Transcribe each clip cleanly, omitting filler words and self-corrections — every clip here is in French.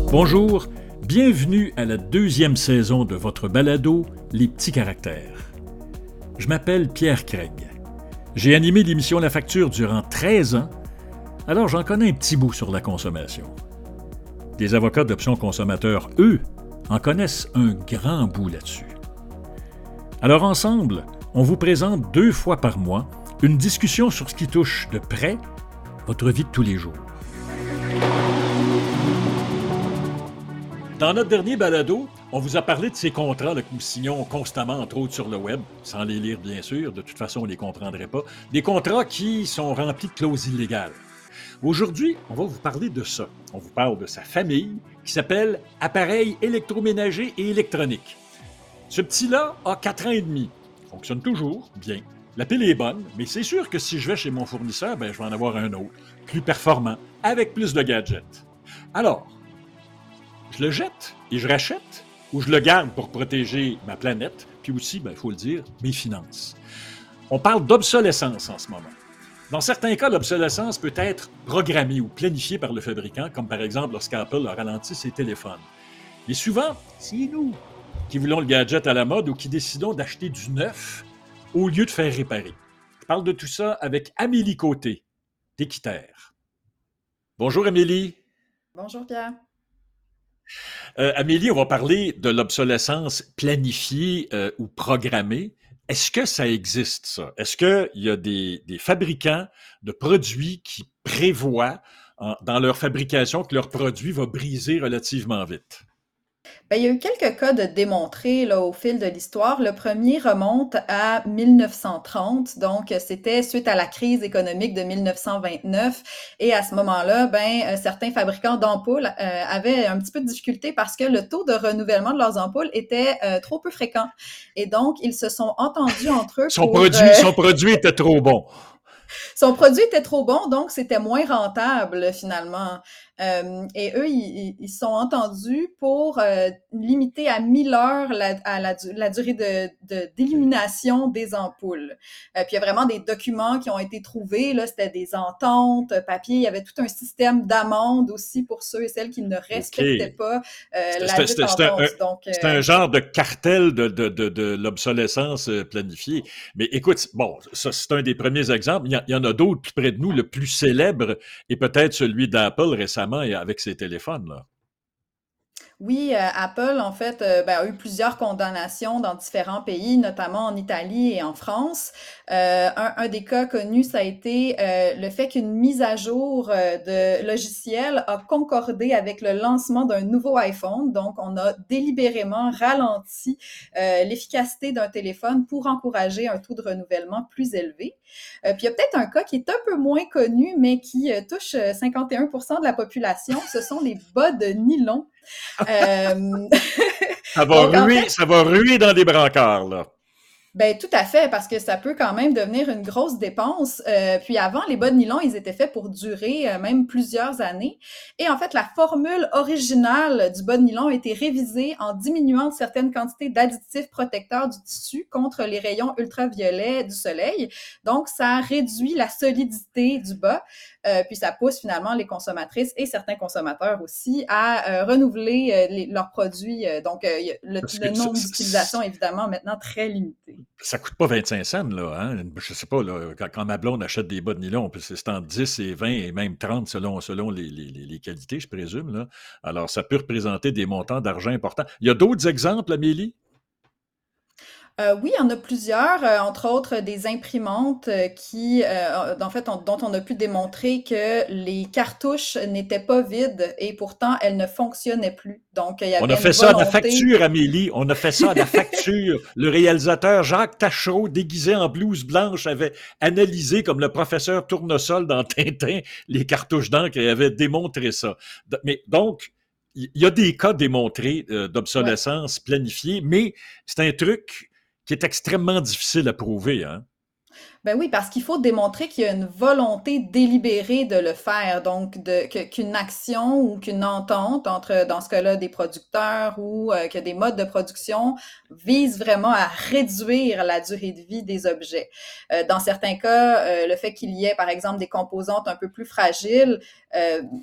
Bonjour, bienvenue à la deuxième saison de votre balado Les petits caractères. Je m'appelle Pierre Craig. J'ai animé l'émission La Facture durant 13 ans, alors j'en connais un petit bout sur la consommation. Les avocats d'Options Consommateurs, eux, en connaissent un grand bout là-dessus. Alors ensemble, on vous présente 2 fois par mois une discussion sur ce qui touche de près votre vie de tous les jours. Dans notre dernier balado, on vous a parlé de ces contrats là, que nous signons constamment, entre autres sur le web, sans les lire bien sûr, de toute façon on ne les comprendrait pas, des contrats qui sont remplis de clauses illégales. Aujourd'hui, on va vous parler de ça. On vous parle de sa famille qui s'appelle Appareils électroménagers et électroniques. Ce petit-là a 4 ans et demi. Il fonctionne toujours, bien. La pile est bonne, mais c'est sûr que si je vais chez mon fournisseur, je vais en avoir un autre, plus performant, avec plus de gadgets. Alors, je le jette et je rachète ou je le garde pour protéger ma planète, puis aussi, il faut le dire, mes finances. On parle d'obsolescence en ce moment. Dans certains cas, l'obsolescence peut être programmée ou planifiée par le fabricant, comme par exemple lorsqu'Apple a ralenti ses téléphones. Mais souvent, c'est nous qui voulons le gadget à la mode ou qui décidons d'acheter du neuf au lieu de faire réparer. Je parle de tout ça avec Amélie Côté, d'Équiterre. Bonjour Amélie. Bonjour Pierre. Amélie, on va parler de l'obsolescence planifiée ou programmée. Est-ce que ça existe, ça? Est-ce qu'il y a des fabricants de produits qui prévoient dans leur fabrication que leur produit va briser relativement vite? Il y a eu quelques cas de démontrés là, au fil de l'histoire. Le premier remonte à 1930, donc c'était suite à la crise économique de 1929. Et à ce moment-là, certains fabricants d'ampoules avaient un petit peu de difficulté parce que le taux de renouvellement de leurs ampoules était trop peu fréquent. Et donc, ils se sont entendus entre eux Son produit était trop bon. Son produit était trop bon, donc c'était moins rentable finalement. Et eux, ils se sont entendus pour limiter à 1000 heures la durée d'élimination des ampoules. Puis il y a vraiment des documents qui ont été trouvés, là, c'était des ententes, papier, il y avait tout un système d'amende aussi pour ceux et celles qui ne respectaient pas la dite entente. C'est un genre de cartel de l'obsolescence planifiée. Mais écoute, bon, ça c'est un des premiers exemples. Il y en a d'autres plus près de nous. Le plus célèbre est peut-être celui d'Apple récemment et avec ses téléphones, là. Oui, Apple, en fait, a eu plusieurs condamnations dans différents pays, notamment en Italie et en France. Un des cas connus, ça a été le fait qu'une mise à jour de logiciel a concordé avec le lancement d'un nouveau iPhone. Donc, on a délibérément ralenti l'efficacité d'un téléphone pour encourager un taux de renouvellement plus élevé. Puis, il y a peut-être un cas qui est un peu moins connu, mais qui touche 51% de la population. Ce sont les bas de nylon. Euh, Ça va ruer dans des brancards, là. Tout à fait, parce que ça peut quand même devenir une grosse dépense. Puis avant, les bas de nylon, ils étaient faits pour durer même plusieurs années. Et en fait, la formule originale du bas de nylon a été révisée en diminuant certaines quantités d'additifs protecteurs du tissu contre les rayons ultraviolets du soleil. Donc, ça réduit la solidité du bas. Puis ça pousse finalement les consommatrices et certains consommateurs aussi à renouveler leurs produits. Donc, le nombre d'utilisations est évidemment maintenant très limité. Ça coûte pas 25 cents, là, hein? Je sais pas, là, quand ma blonde achète des bas de nylon, c'est entre 10 et 20 et même 30 selon les qualités, je présume, là. Alors, ça peut représenter des montants d'argent importants. Il y a d'autres exemples, Amélie? Oui, il y en a plusieurs, entre autres des imprimantes dont on a pu démontrer que les cartouches n'étaient pas vides et pourtant elles ne fonctionnaient plus. Donc, il y On avait a une fait ça à la volonté. facture, Amélie. On a fait ça à la facture. Le réalisateur Jacques Taschereau, déguisé en blouse blanche, avait analysé, comme le professeur Tournesol dans Tintin, les cartouches d'encre et avait démontré ça. Mais donc, il y a des cas démontrés Ouais. d'obsolescence planifiée, mais c'est un truc qui est extrêmement difficile à prouver, hein? Ben oui, parce qu'il faut démontrer qu'il y a une volonté délibérée de le faire, donc qu'une action ou qu'une entente entre, dans ce cas-là, des producteurs ou que des modes de production visent vraiment à réduire la durée de vie des objets. Dans certains cas, le fait qu'il y ait, par exemple, des composantes un peu plus fragiles, euh,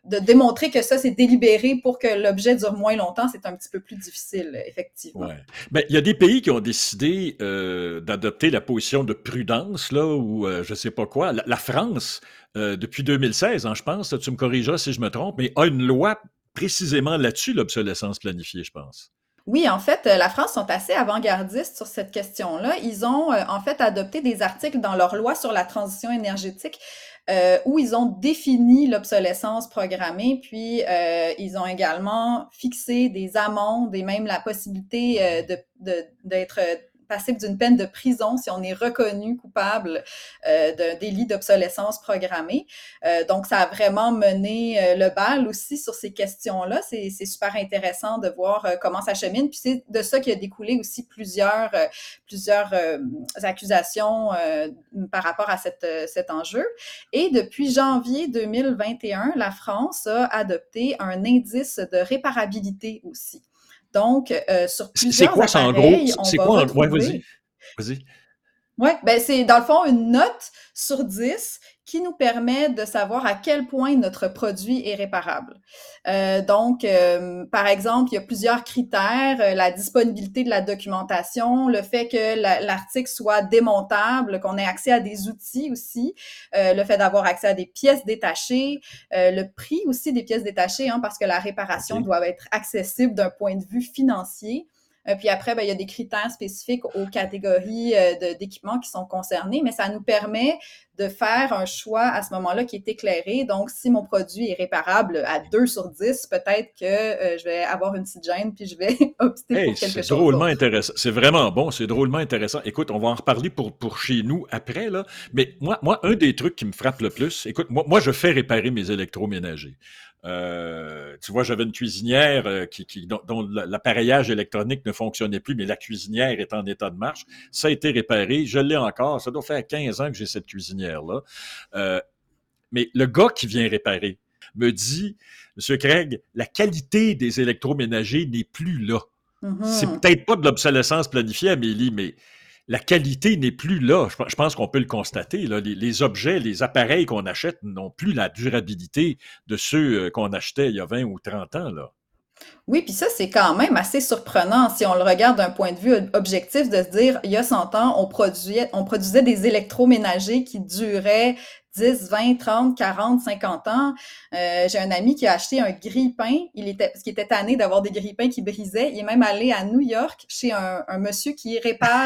de démontrer que ça, c'est délibéré pour que l'objet dure moins longtemps, c'est un petit peu plus difficile, effectivement. Ouais. Ben, il y a des pays qui ont décidé d'adopter la position de prudence, là, ou je sais pas quoi. La France, depuis 2016, hein, je pense, tu me corrigeras si je me trompe, mais a une loi précisément là-dessus, l'obsolescence planifiée, je pense. Oui, en fait, la France sont assez avant-gardistes sur cette question-là. Ils ont en fait adopté des articles dans leur loi sur la transition énergétique où ils ont défini l'obsolescence programmée, puis ils ont également fixé des amendes et même la possibilité d'être passible d'une peine de prison si on est reconnu coupable d'un délit d'obsolescence programmée. Donc, ça a vraiment mené le bal aussi sur ces questions-là. C'est super intéressant de voir comment ça chemine. Puis c'est de ça qu'il a découlé aussi plusieurs accusations par rapport à cet enjeu. Et depuis janvier 2021, la France a adopté un indice de réparabilité aussi. Donc, sur C'est plusieurs quoi ça en gros? appareils, on C'est va quoi en... Ouais, vas-y. retrouver Vas-y. oui, ben c'est dans le fond une note sur 10 qui nous permet de savoir à quel point notre produit est réparable. Par exemple, il y a plusieurs critères, la disponibilité de la documentation, le fait que l'article soit démontable, qu'on ait accès à des outils aussi, le fait d'avoir accès à des pièces détachées, le prix aussi des pièces détachées, hein, parce que la réparation OK. doit être accessible d'un point de vue financier. Puis après, ben, il y a des critères spécifiques aux catégories d'équipements qui sont concernés, mais ça nous permet de faire un choix à ce moment-là qui est éclairé. Donc, si mon produit est réparable à 2 sur 10, peut-être que je vais avoir une petite gêne puis je vais opter Hey, pour quelque c'est chose drôlement d'autre. intéressant. C'est vraiment bon, c'est drôlement intéressant. Écoute, on va en reparler pour chez nous après, là. Mais moi, un des trucs qui me frappe le plus, écoute, moi je fais réparer mes électroménagers. Tu vois, j'avais une cuisinière dont l'appareillage électronique ne fonctionnait plus, mais la cuisinière est en état de marche. Ça a été réparé, je l'ai encore. Ça doit faire 15 ans que j'ai cette cuisinière-là. Mais le gars qui vient réparer me dit, Monsieur Craig, la qualité des électroménagers n'est plus là. C'est Mhm. peut-être pas de l'obsolescence planifiée, Amélie, mais la qualité n'est plus là. Je pense qu'on peut le constater. Là. Les objets, les appareils qu'on achète n'ont plus la durabilité de ceux qu'on achetait il y a 20 ou 30 ans. Là. Oui, puis ça, c'est quand même assez surprenant si on le regarde d'un point de vue objectif, de se dire, il y a 100 ans, on produisait des électroménagers qui duraient 10, 20, 30, 40, 50 ans. J'ai un ami qui a acheté un grille-pain, parce qu'il était tanné d'avoir des grille-pains qui brisaient. Il est même allé à New York chez un monsieur qui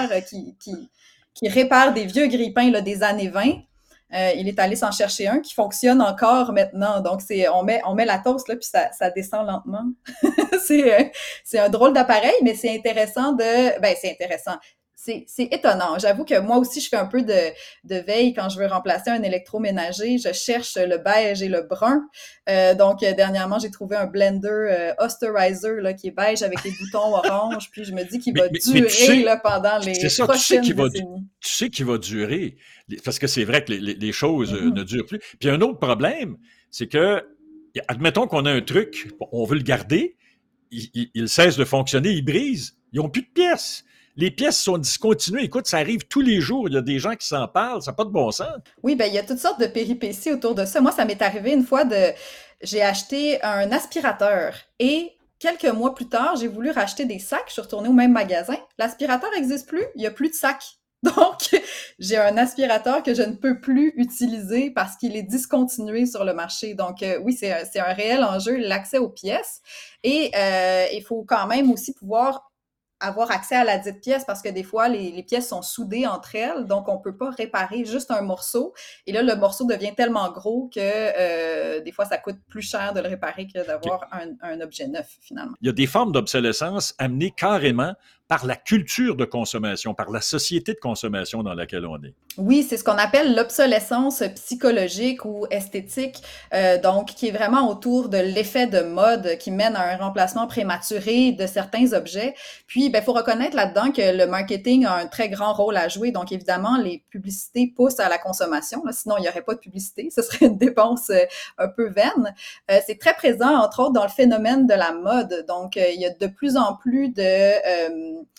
répare des vieux grille-pains là, des années 20. Il est allé s'en chercher un qui fonctionne encore maintenant. Donc, on met la toast là, puis ça descend lentement. c'est, c'est un drôle d'appareil, mais c'est intéressant c'est intéressant. C'est étonnant. J'avoue que moi aussi, je fais un peu de veille quand je veux remplacer un électroménager. Je cherche le beige et le brun. Dernièrement, j'ai trouvé un blender Osterizer là, qui est beige avec les boutons orange. Puis je me dis qu'il va Mais tu durer sais, là, pendant c'est les ça, tu sais prochaines qu'il va, décennies. tu sais qu'il va durer. Parce que c'est vrai que les choses ne Mhm. durent plus. Puis un autre problème, c'est que, admettons qu'on a un truc, on veut le garder, il cesse de fonctionner, il brise, ils n'ont plus de pièces. Les pièces sont discontinuées. Écoute, ça arrive tous les jours. Il y a des gens qui s'en parlent. Ça n'a pas de bon sens. Oui, ben il y a toutes sortes de péripéties autour de ça. Moi, ça m'est arrivé une fois j'ai acheté un aspirateur et quelques mois plus tard, j'ai voulu racheter des sacs. Je suis retournée au même magasin. L'aspirateur n'existe plus. Il n'y a plus de sacs. Donc, j'ai un aspirateur que je ne peux plus utiliser parce qu'il est discontinué sur le marché. Donc, oui, c'est un réel enjeu, l'accès aux pièces. Et il faut quand même aussi pouvoir avoir accès à la dite pièce parce que des fois, les pièces sont soudées entre elles, donc on peut pas réparer juste un morceau. Et là, le morceau devient tellement gros que des fois, ça coûte plus cher de le réparer que d'avoir un objet neuf, finalement. Il y a des formes d'obsolescence amenées carrément par la culture de consommation, par la société de consommation dans laquelle on est. Oui, c'est ce qu'on appelle l'obsolescence psychologique ou esthétique, donc qui est vraiment autour de l'effet de mode qui mène à un remplacement prématuré de certains objets. Puis, ben, faut reconnaître là-dedans que le marketing a un très grand rôle à jouer. Donc, évidemment, les publicités poussent à la consommation. Là, sinon, il n'y aurait pas de publicité. Ce serait une dépense un peu vaine. C'est très présent, entre autres, dans le phénomène de la mode. Donc, il y a de plus en plus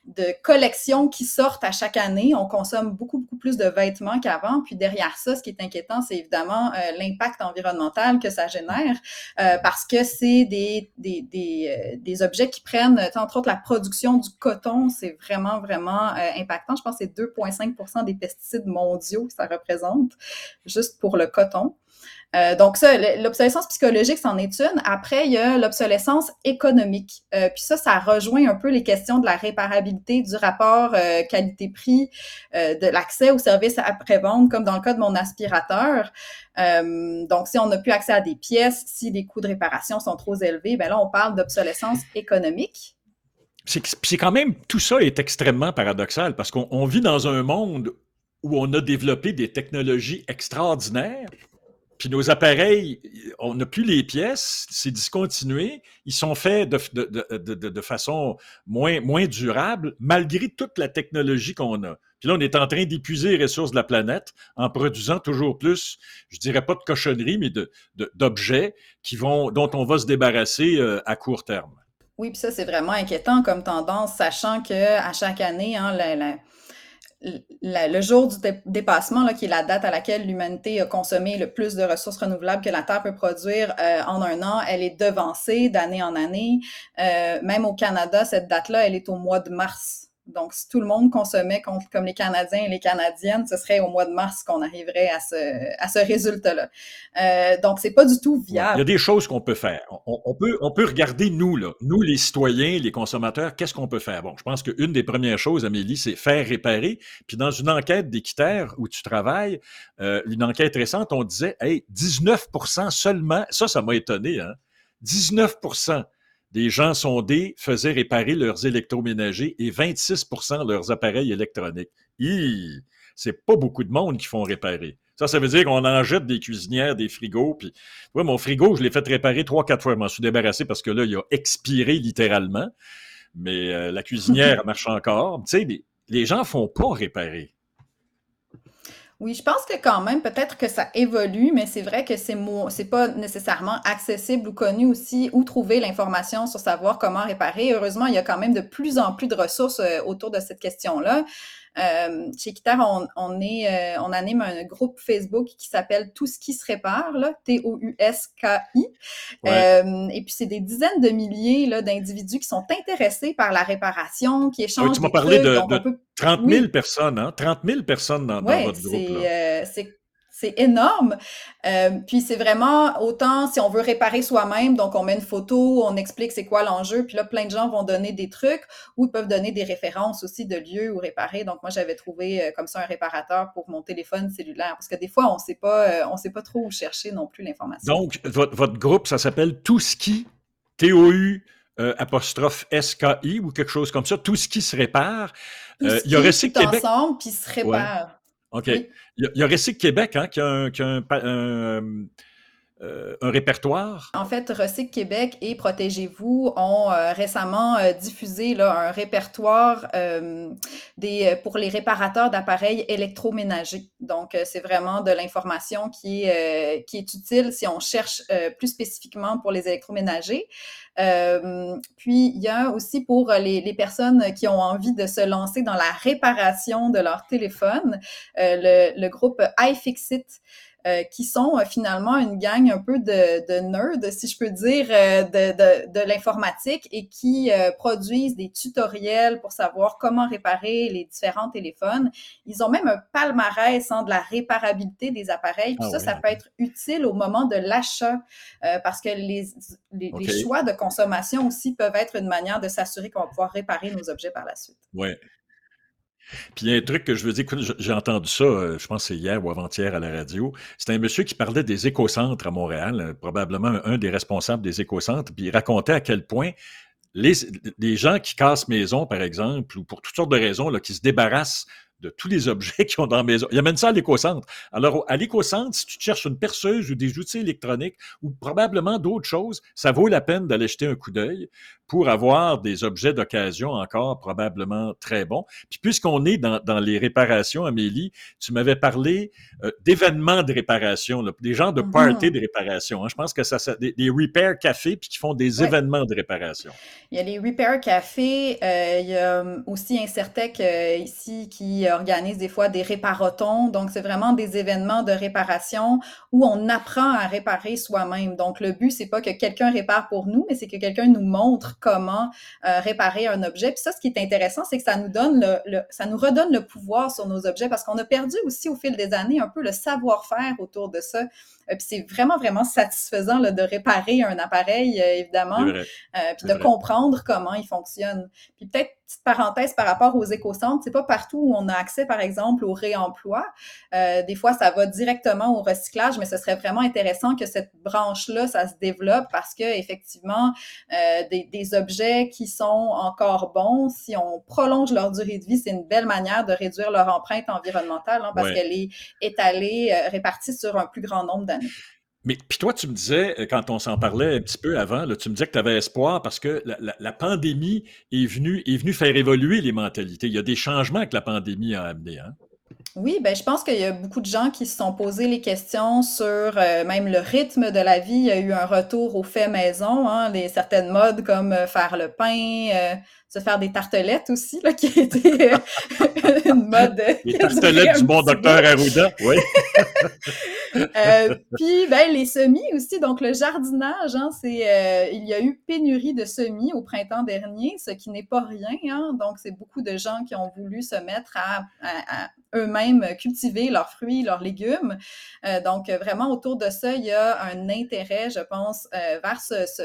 de collections qui sortent à chaque année. On consomme beaucoup, beaucoup plus de vêtements qu'avant. Puis derrière ça, ce qui est inquiétant, c'est évidemment l'impact environnemental que ça génère parce que c'est des objets qui prennent, entre autres, la production du coton, c'est vraiment, vraiment impactant. Je pense que c'est 2,5% des pesticides mondiaux que ça représente, juste pour le coton. Donc ça, l'obsolescence psychologique, c'en est une. Après, il y a l'obsolescence économique. Puis ça rejoint un peu les questions de la réparabilité, du rapport qualité-prix, de l'accès aux services après-vente, comme dans le cas de mon aspirateur. Donc, si on n'a plus accès à des pièces, si les coûts de réparation sont trop élevés, ben là, on parle d'obsolescence économique. C'est quand même, tout ça est extrêmement paradoxal parce qu'on vit dans un monde où on a développé des technologies extraordinaires. Puis nos appareils, on n'a plus les pièces, c'est discontinué, ils sont faits de façon moins durable, malgré toute la technologie qu'on a. Puis là, on est en train d'épuiser les ressources de la planète en produisant toujours plus, je dirais pas de cochonneries, mais d'objets dont on va se débarrasser à court terme. Oui, puis ça, c'est vraiment inquiétant comme tendance, sachant qu'à chaque année, hein, le jour du dépassement, là, qui est la date à laquelle l'humanité a consommé le plus de ressources renouvelables que la Terre peut produire en un an, elle est devancée d'année en année. Même au Canada, cette date-là, elle est au mois de mars. Donc, si tout le monde consommait comme les Canadiens et les Canadiennes, ce serait au mois de mars qu'on arriverait à ce résultat-là. Donc, c'est pas du tout viable. Il y a des choses qu'on peut faire. On peut regarder nous, là, nous les citoyens, les consommateurs, qu'est-ce qu'on peut faire? Bon, je pense qu'une des premières choses, Amélie, c'est faire réparer. Puis dans une enquête d'Équiterre où tu travailles, une enquête récente, on disait, hey, 19% seulement, ça m'a étonné, hein? 19% des gens sondés faisaient réparer leurs électroménagers et 26% leurs appareils électroniques. C'est pas beaucoup de monde qui font réparer. Ça veut dire qu'on en jette des cuisinières, des frigos. Puis, ouais, mon frigo, je l'ai fait réparer 3-4 fois. Je m'en suis débarrassé parce que là, il a expiré littéralement. Mais la cuisinière marche encore. Tu sais, les gens font pas réparer. Oui, je pense que quand même, peut-être que ça évolue, mais c'est vrai que c'est pas nécessairement accessible ou connu aussi, où trouver l'information sur savoir comment réparer. Heureusement, il y a quand même de plus en plus de ressources autour de cette question-là. Chez Équiterre, on anime un groupe Facebook qui s'appelle Tout ce qui se répare, là, TOUSKI. Ouais. Et puis, c'est des dizaines de milliers là, d'individus qui sont intéressés par la réparation, qui Ah oui, échangent tu m'as des parlé trucs. de, Donc, de on peut... 30 000 Oui, personnes, hein? 30 000 personnes dans ouais, votre groupe, là. c'est énorme. Puis c'est vraiment autant si on veut réparer soi-même, donc on met une photo, on explique c'est quoi l'enjeu, puis là plein de gens vont donner des trucs ou ils peuvent donner des références aussi de lieux où réparer. Donc moi j'avais trouvé comme ça un réparateur pour mon téléphone cellulaire parce que des fois on sait pas trop où chercher non plus l'information. Donc, votre groupe, ça s'appelle Touski, T-O-U apostrophe S-K-I ou quelque chose comme ça, Tout ce qui se répare. Tout ce Il y a qui est Recyc tout Québec. ensemble puis se Ouais. répare. OK. Oui. Il y a Recyc Québec, hein, qui a un répertoire. En fait, Recyc Québec et Protégez-vous ont récemment diffusé là, un répertoire pour les réparateurs d'appareils électroménagers. Donc, c'est vraiment de l'information qui est utile si on cherche plus spécifiquement pour les électroménagers. Puis, il y a aussi pour les personnes qui ont envie de se lancer dans la réparation de leur téléphone, le groupe iFixit, qui sont finalement une gang un peu de nerds, si je peux dire, de l'informatique et qui produisent des tutoriels pour savoir comment réparer les différents téléphones. Ils ont même un palmarès de la réparabilité des appareils. Puis Ah ça oui. peut être utile au moment de l'achat parce que OK. les choix de consommation aussi peuvent être une manière de s'assurer qu'on va pouvoir réparer nos objets par la suite. Ouais. Puis il y a un truc que je veux dire, j'ai entendu ça, je pense que c'est hier ou avant-hier à la radio. C'était un monsieur qui parlait des écocentres à Montréal, probablement un des responsables des écocentres, puis il racontait à quel point les gens qui cassent maison, par exemple, ou pour toutes sortes de raisons, là, qui se débarrassent de tous les objets qu'ils ont dans la maison. Ils amènent ça à l'éco-centre. Alors, à l'éco-centre, si tu cherches une perceuse ou des outils électroniques ou probablement d'autres choses, ça vaut la peine d'aller jeter un coup d'œil pour avoir des objets d'occasion encore probablement très bons. Puis puisqu'on est dans les réparations, Amélie, tu m'avais parlé d'événements de réparation, là, des gens de party de Mhm. réparation. Hein. Je pense que des repair cafés puis qui font des Ouais. événements de réparation. Il y a les Repair Café, il y a aussi Incertec ici qui organise des fois des réparotons. Donc, c'est vraiment des événements de réparation où on apprend à réparer soi-même. Donc, le but, c'est pas que quelqu'un répare pour nous, mais c'est que quelqu'un nous montre comment réparer un objet. Puis ça, ce qui est intéressant, c'est que ça nous donne ça nous redonne le pouvoir sur nos objets parce qu'on a perdu aussi au fil des années un peu le savoir-faire autour de ça. Puis c'est vraiment, vraiment satisfaisant là, de réparer un appareil, C'est évidemment, vrai. puis C'est de vrai. comprendre comment il fonctionne. Puis peut-être, petite parenthèse par rapport aux éco-centres, c'est pas partout où on a accès, par exemple, au réemploi. Des fois, ça va directement au recyclage, mais ce serait vraiment intéressant que cette branche-là, ça se développe parce que effectivement, des objets qui sont encore bons, si on prolonge leur durée de vie, c'est une belle manière de réduire leur empreinte environnementale hein, parce Ouais. qu'elle est étalée, répartie sur un plus grand nombre d'années. Mais puis toi, tu me disais, quand on s'en parlait un petit peu avant, là, tu me disais que tu avais espoir parce que la pandémie est venue faire évoluer les mentalités. Il y a des changements que la pandémie a amenés. Hein? Oui, ben, je pense qu'il y a beaucoup de gens qui se sont posés les questions sur même le rythme de la vie. Il y a eu un retour aux faits maison, hein, certaines modes comme faire le pain, se faire des tartelettes aussi, là, qui a été une mode Les qui a duré tartelettes un du bon petit bout. docteur Arruda, oui. Puis ben, les semis aussi, donc le jardinage, hein, il y a eu pénurie de semis au printemps dernier, ce qui n'est pas rien. Hein, donc c'est beaucoup de gens qui ont voulu se mettre à eux-mêmes cultiver leurs fruits, leurs légumes. Donc vraiment autour de ça, il y a un intérêt, je pense, vers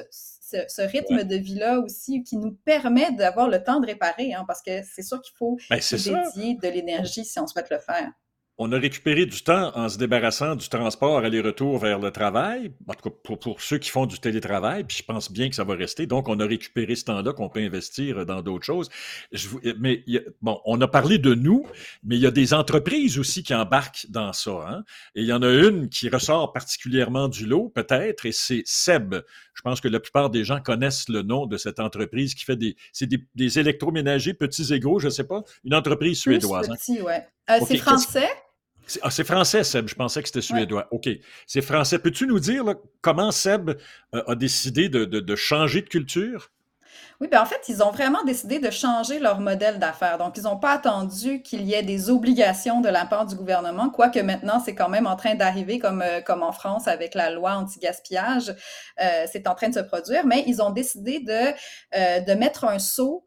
ce rythme Ouais. de vie-là aussi qui nous permet d'avoir le temps de réparer, hein, parce que c'est sûr qu'il faut Ben, c'est y ça. dédier de l'énergie si on souhaite le faire. On a récupéré du temps en se débarrassant du transport aller-retour vers le travail, en tout cas pour ceux qui font du télétravail, puis je pense bien que ça va rester. Donc, on a récupéré ce temps-là qu'on peut investir dans d'autres choses. Mais bon, on a parlé de nous, mais il y a des entreprises aussi qui embarquent dans ça. Hein? Et il y en a une qui ressort particulièrement du lot, peut-être, et c'est Seb. Je pense que la plupart des gens connaissent le nom de cette entreprise qui fait des électroménagers petits et gros, je ne sais pas, une entreprise Plus suédoise. Hein? petit, ouais. C'est OK. français? C'est français, Seb. Je pensais que c'était Ouais. suédois. OK. C'est français. Peux-tu nous dire là, comment Seb a décidé de changer de culture? Oui, ben en fait, ils ont vraiment décidé de changer leur modèle d'affaires. Donc, ils n'ont pas attendu qu'il y ait des obligations de la part du gouvernement, quoique maintenant, c'est quand même en train d'arriver, comme en France avec la loi anti-gaspillage, c'est en train de se produire, mais ils ont décidé de mettre un sceau,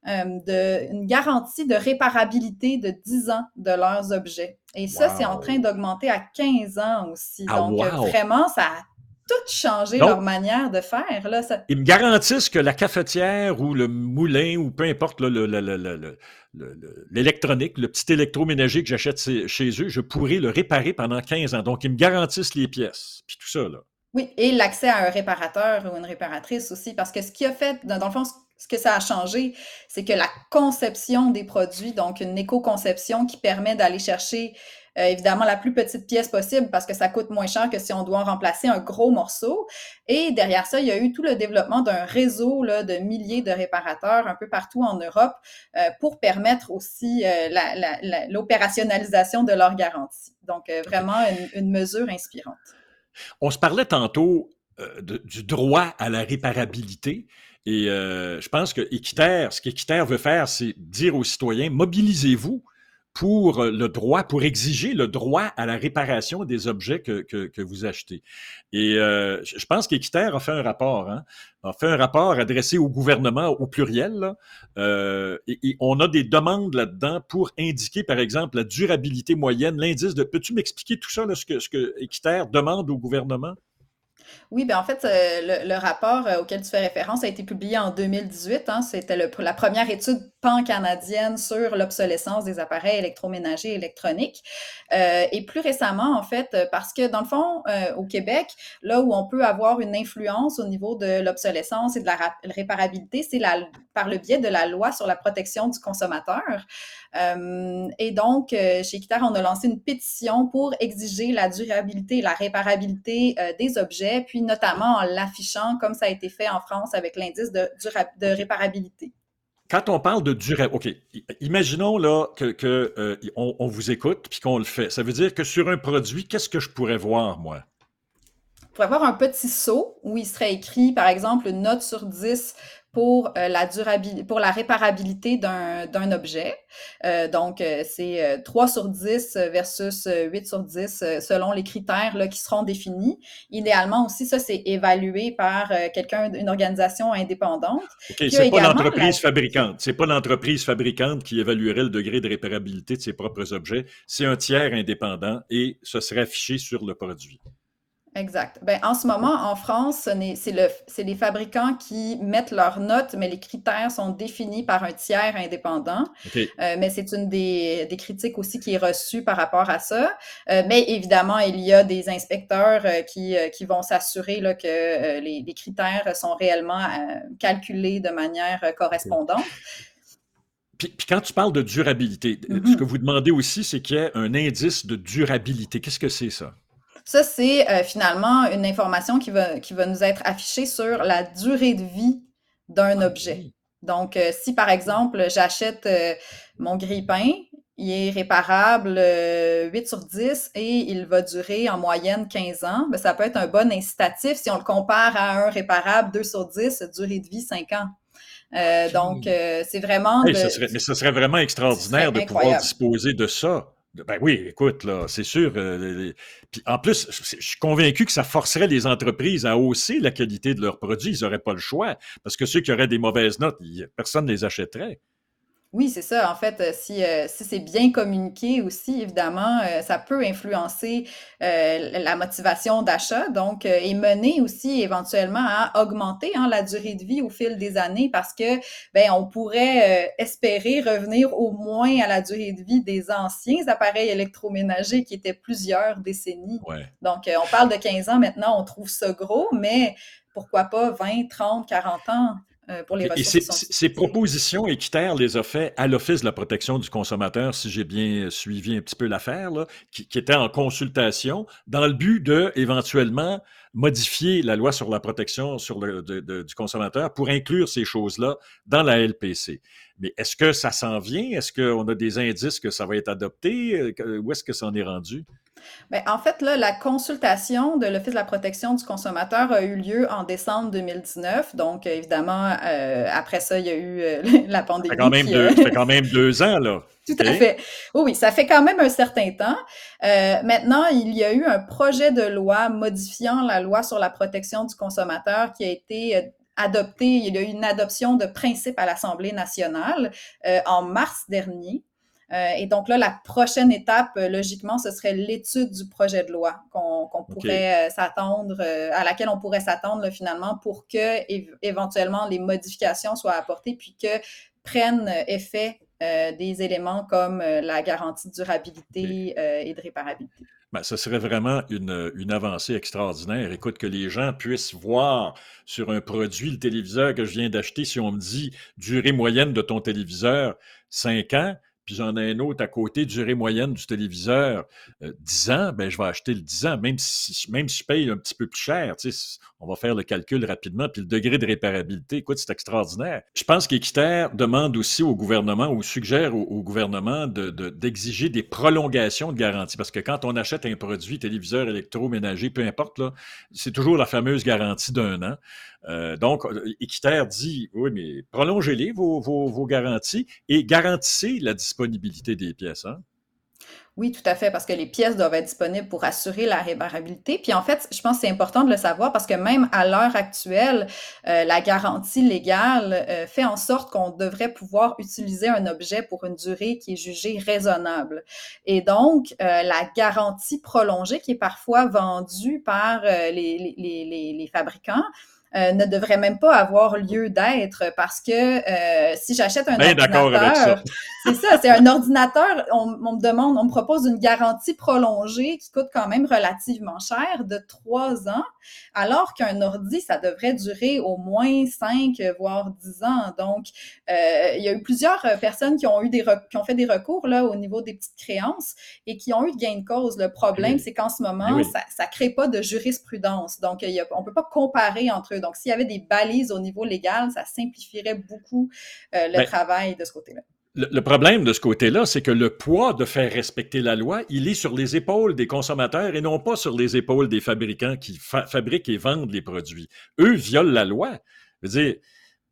une garantie de réparabilité de 10 ans de leurs objets. Et ça, c'est en train Wow! d'augmenter à 15 ans aussi. Ah, Donc, wow! vraiment, ça a tout changé leur Donc, manière de faire. Là, ça, ils me garantissent que la cafetière ou le moulin ou peu importe là, l'électronique, le petit électroménager que j'achète chez eux, je pourrais le réparer pendant 15 ans. Donc, ils me garantissent les pièces. Puis tout ça, là. Oui, et l'accès à un réparateur ou une réparatrice aussi, parce que ce qui a fait, dans le fond, ce que ça a changé, c'est que la conception des produits, donc une éco-conception qui permet d'aller chercher évidemment la plus petite pièce possible parce que ça coûte moins cher que si on doit en remplacer un gros morceau. Et derrière ça, il y a eu tout le développement d'un réseau là, de milliers de réparateurs un peu partout en Europe pour permettre aussi l'opérationnalisation de leur garantie. Donc, OK. vraiment une mesure inspirante. On se parlait tantôt du droit à la réparabilité. Et je pense que ce qu'Équiterre veut faire, c'est dire aux citoyens, mobilisez-vous pour le droit, pour exiger le droit à la réparation des objets que vous achetez. Et je pense qu'Équiterre a fait un rapport, hein, a fait un rapport adressé au gouvernement au pluriel, là, et on a des demandes là-dedans pour indiquer, par exemple, la durabilité moyenne, l'indice de... Peux-tu m'expliquer tout ça, là, ce que Équiterre demande au gouvernement? Oui, ben en fait, le rapport auquel tu fais référence a été publié en 2018. Hein, c'était la première étude pan-canadienne sur l'obsolescence des appareils électroménagers et électroniques. Et plus récemment, en fait, parce que dans le fond, au Québec, là où on peut avoir une influence au niveau de l'obsolescence et de la réparabilité, c'est par le biais de la loi sur la protection du consommateur. Et donc, chez Équiterre, on a lancé une pétition pour exiger la durabilité et la réparabilité des objets, puis notamment en l'affichant comme ça a été fait en France avec l'indice de OK. réparabilité. Quand on parle de durabilité, OK, imaginons là on vous écoute puis qu'on le fait. Ça veut dire que sur un produit, qu'est-ce que je pourrais voir, moi? Pour avoir un petit sceau où il serait écrit, par exemple, une note sur 10 pour pour la réparabilité d'un objet. C'est 3 sur 10 versus 8 sur 10 selon les critères là, qui seront définis. Idéalement aussi, ça, c'est évalué par une organisation indépendante. OK, Puis il y a c'est pas également la... l'entreprise fabricante. C'est pas l'entreprise fabricante qui évaluerait le degré de réparabilité de ses propres objets. C'est un tiers indépendant et ce serait affiché sur le produit. Exact. Ben, en ce moment, en France, c'est les fabricants qui mettent leurs notes, mais les critères sont définis par un tiers indépendant. OK. Mais c'est une des critiques aussi qui est reçue par rapport à ça. Mais évidemment, il y a des inspecteurs qui vont s'assurer là, que les critères sont réellement calculés de manière OK. correspondante. Puis quand tu parles de durabilité, ce que Mhm. vous demandez aussi, c'est qu'il y ait un indice de durabilité. Qu'est-ce que c'est ça? Ça, c'est finalement une information qui va nous être affichée sur la durée de vie d'un Ah objet. oui. Donc, si par exemple, j'achète mon grille-pain, il est réparable 8 sur 10 et il va durer en moyenne 15 ans, ben, ça peut être un bon incitatif si on le compare à un réparable 2 sur 10, durée de vie 5 ans. OK. C'est vraiment Hey, mais ce serait vraiment ce serait extraordinaire de pouvoir incroyable. disposer de ça. Ben oui, écoute, là, c'est sûr. Puis en plus, je suis convaincu que ça forcerait les entreprises à hausser la qualité de leurs produits. Ils n'auraient pas le choix. Parce que ceux qui auraient des mauvaises notes, personne ne les achèterait. Oui, c'est ça. En fait, si c'est bien communiqué aussi, évidemment, ça peut influencer la motivation d'achat, donc et mener aussi éventuellement à augmenter hein, la durée de vie au fil des années parce que ben on pourrait espérer revenir au moins à la durée de vie des anciens appareils électroménagers qui étaient plusieurs décennies. Ouais. Donc, on parle de 15 ans maintenant, on trouve ça gros, mais pourquoi pas 20, 30, 40 ans pour les OK. Et ressources qui sont ces utilisées. propositions, Équiterre les a fait à l'Office de la protection du consommateur, si j'ai bien suivi un petit peu l'affaire, là, qui était en consultation, dans le but de, éventuellement, modifier la loi sur la protection du consommateur pour inclure ces choses-là dans la LPC. Mais est-ce que ça s'en vient? Est-ce qu'on a des indices que ça va être adopté? Où est-ce que ça en est rendu? Ben, en fait, là, la consultation de l'Office de la protection du consommateur a eu lieu en décembre 2019. Donc, évidemment, après ça, il y a eu la pandémie qui... Ça fait quand même 2 ans, là. Tout OK? à fait. Oui, oui, ça fait quand même un certain temps. Maintenant, il y a eu un projet de loi modifiant la loi sur la protection du consommateur qui a été adopté. Il y a eu une adoption de principe à l'Assemblée nationale en mars dernier. Et donc là, la prochaine étape, logiquement, ce serait l'étude du projet de loi qu'on OK. pourrait s'attendre, à laquelle on pourrait s'attendre là, finalement pour que éventuellement les modifications soient apportées puis que prennent effet des éléments comme la garantie de OK. durabilité et de réparabilité. Ben, ce serait vraiment une avancée extraordinaire. Écoute, que les gens puissent voir sur un produit, le téléviseur que je viens d'acheter, si on me dit durée moyenne de ton téléviseur, 5 ans, puis j'en ai un autre à côté, durée moyenne du téléviseur, 10 ans, ben, je vais acheter le 10 ans, même si je paye un petit peu plus cher. Tu sais, on va faire le calcul rapidement, puis le degré de réparabilité, écoute, c'est extraordinaire. Je pense qu'Équiterre demande aussi au gouvernement ou suggère au gouvernement d'exiger des prolongations de garantie. Parce que quand on achète un produit téléviseur, électroménager, peu importe, là, c'est toujours la fameuse garantie d'un an. Donc, Équiterre dit, oui, mais prolongez-les, vos garanties, et garantissez la disponibilité des pièces. Hein? Oui, tout à fait, parce que les pièces doivent être disponibles pour assurer la réparabilité. Puis en fait, je pense que c'est important de le savoir parce que même à l'heure actuelle, la garantie légale fait en sorte qu'on devrait pouvoir utiliser un objet pour une durée qui est jugée raisonnable. Et donc, la garantie prolongée qui est parfois vendue par les fabricants, ne devrait même pas avoir lieu d'être parce que si j'achète un Bien d'accord avec ça. ordinateur, c'est ça, c'est un ordinateur, on me propose une garantie prolongée qui coûte quand même relativement cher de 3 ans, alors qu'un ordi, ça devrait durer au moins 5, voire 10 ans. Donc, il y a eu plusieurs personnes qui ont fait des recours là, au niveau des petites créances et qui ont eu gain de cause. Le problème, c'est qu'en ce moment, ça crée pas de jurisprudence. Donc, on peut pas comparer entre eux. Donc, s'il y avait des balises au niveau légal, ça simplifierait beaucoup le travail de ce côté-là. Le problème de ce côté-là, c'est que le poids de faire respecter la loi, il est sur les épaules des consommateurs et non pas sur les épaules des fabricants qui fabriquent et vendent les produits. Eux violent la loi. Je veux dire,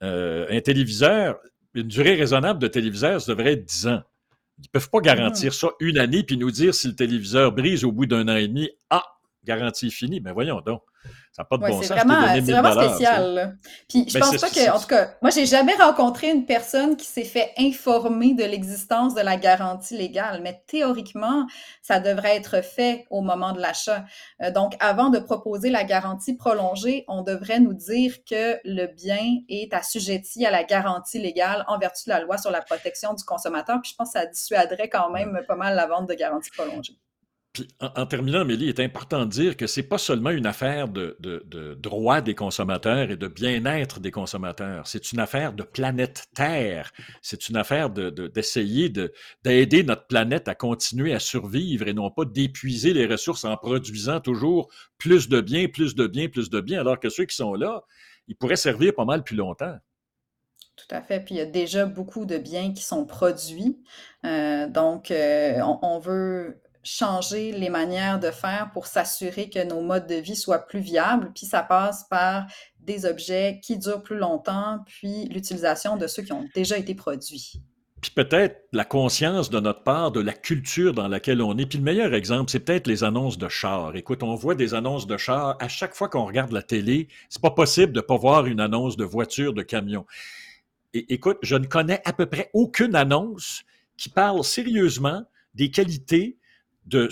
un téléviseur, une durée raisonnable de téléviseur, ça devrait être 10 ans. Ils ne peuvent pas garantir ça une année puis nous dire si le téléviseur brise au bout d'un an et demi, garantie finie. Ben voyons donc. Ça n'a pas de bon sens. C'est vraiment spécial. Là. Puis je pense pas que, en tout cas, moi, j'ai jamais rencontré une personne qui s'est fait informer de l'existence de la garantie légale, mais théoriquement, ça devrait être fait au moment de l'achat. Donc, avant de proposer la garantie prolongée, on devrait nous dire que le bien est assujetti à la garantie légale en vertu de la loi sur la protection du consommateur. Puis je pense que ça dissuaderait quand même pas mal la vente de garantie prolongée. Puis, en terminant, Amélie, il est important de dire que c'est pas seulement une affaire de droit des consommateurs et de bien-être des consommateurs. C'est une affaire de planète Terre. C'est une affaire d'essayer d'aider notre planète à continuer à survivre et non pas d'épuiser les ressources en produisant toujours plus de biens, plus de biens, plus de biens, alors que ceux qui sont là, ils pourraient servir pas mal plus longtemps. Tout à fait. Puis il y a déjà beaucoup de biens qui sont produits. Donc, on veut changer les manières de faire pour s'assurer que nos modes de vie soient plus viables. Puis ça passe par des objets qui durent plus longtemps, puis l'utilisation de ceux qui ont déjà été produits. Puis peut-être la conscience de notre part, de la culture dans laquelle on est. Puis le meilleur exemple, c'est peut-être les annonces de chars. Écoute, on voit des annonces de chars. À chaque fois qu'on regarde la télé, c'est pas possible de ne pas voir une annonce de voiture, de camion. Et écoute, je ne connais à peu près aucune annonce qui parle sérieusement des qualités du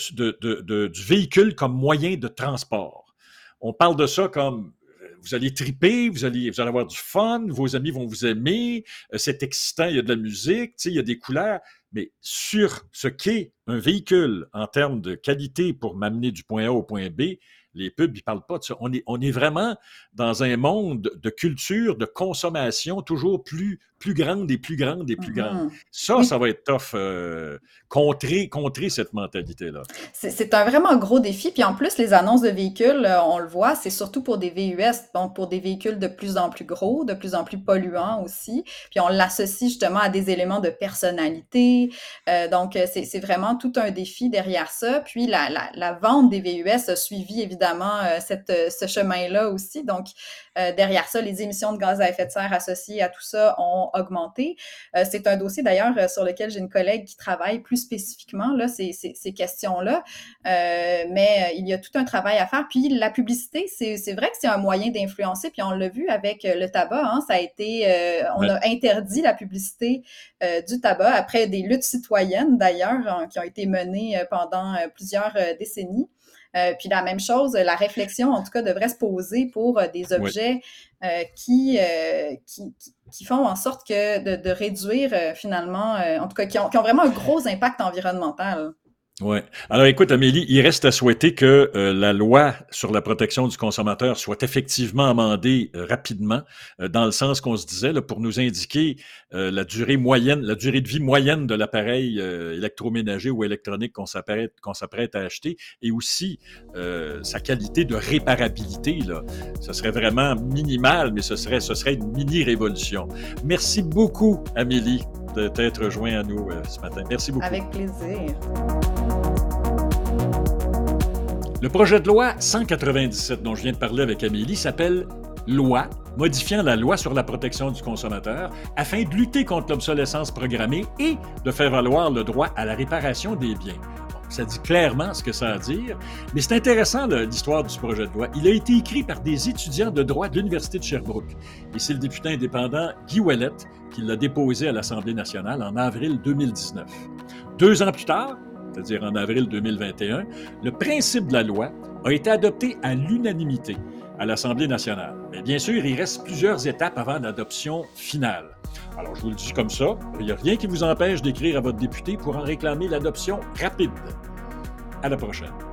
véhicule comme moyen de transport. On parle de ça comme vous allez triper, vous allez avoir du fun, vos amis vont vous aimer, c'est excitant, il y a de la musique, il y a des couleurs, mais sur ce qu'est un véhicule en termes de qualité pour m'amener du point A au point B, les pubs, ils ne parlent pas de ça. On est vraiment dans un monde de culture, de consommation toujours plus grande et plus grande et plus grande. Ça, ça va être tough, contrer cette mentalité-là. C'est un vraiment gros défi. Puis en plus, les annonces de véhicules, on le voit, c'est surtout pour des VUS, donc pour des véhicules de plus en plus gros, de plus en plus polluants aussi. Puis on l'associe justement à des éléments de personnalité. Donc, c'est vraiment tout un défi derrière ça. Puis la vente des VUS a suivi évidemment ce chemin-là aussi. Donc, derrière ça, les émissions de gaz à effet de serre associées à tout ça ont augmenté. C'est un dossier d'ailleurs sur lequel j'ai une collègue qui travaille plus spécifiquement là, ces questions-là. Mais il y a tout un travail à faire. Puis la publicité, c'est vrai que c'est un moyen d'influencer. Puis on l'a vu avec le tabac. Hein, ça a été, on a interdit la publicité du tabac après des luttes citoyennes d'ailleurs qui ont été menées pendant plusieurs décennies. Puis la même chose, la réflexion, en tout cas, devrait se poser pour des objets qui font en sorte que de réduire finalement, en tout cas, qui ont vraiment un gros impact environnemental. Oui. Alors écoute, Amélie, il reste à souhaiter que la loi sur la protection du consommateur soit effectivement amendée rapidement, dans le sens qu'on se disait, là, pour nous indiquer la durée de vie moyenne de l'appareil électroménager ou électronique qu'on s'apprête à acheter, et aussi sa qualité de réparabilité. Là. Ce serait vraiment minimal, mais ce serait une mini-révolution. Merci beaucoup, Amélie, de t'être rejoint à nous ce matin. Merci beaucoup. Avec plaisir. Le projet de loi 197 dont je viens de parler avec Amélie s'appelle « Loi modifiant la loi sur la protection du consommateur afin de lutter contre l'obsolescence programmée et de faire valoir le droit à la réparation des biens ». Ça dit clairement ce que ça a à dire, mais c'est intéressant l'histoire du projet de loi. Il a été écrit par des étudiants de droit de l'Université de Sherbrooke. Et c'est le député indépendant Guy Ouellette qui l'a déposé à l'Assemblée nationale en avril 2019. 2 ans plus tard, c'est-à-dire en avril 2021, le principe de la loi a été adopté à l'unanimité à l'Assemblée nationale. Mais bien sûr, il reste plusieurs étapes avant l'adoption finale. Alors, je vous le dis comme ça, il n'y a rien qui vous empêche d'écrire à votre député pour en réclamer l'adoption rapide. À la prochaine.